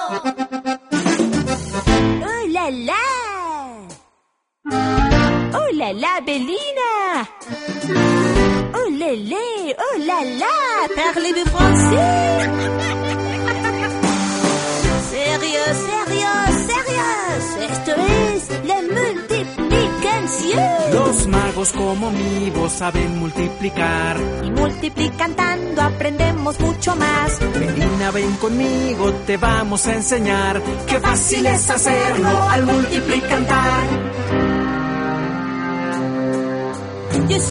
¡Oh, la, la! ¡Oh, la, la, Bélina! ¡Oh, lélé! ¡Oh, la, la! Parlez-vous français? ¡Sérieux, sérieux, sérieux! Esto es la multiplicación. Los magos como mi voz saben multiplicar. Y multiplicando aprendemos mucho más. Bélina, ven conmigo, te vamos a enseñar. Qué fácil es hacerlo al multiplicar.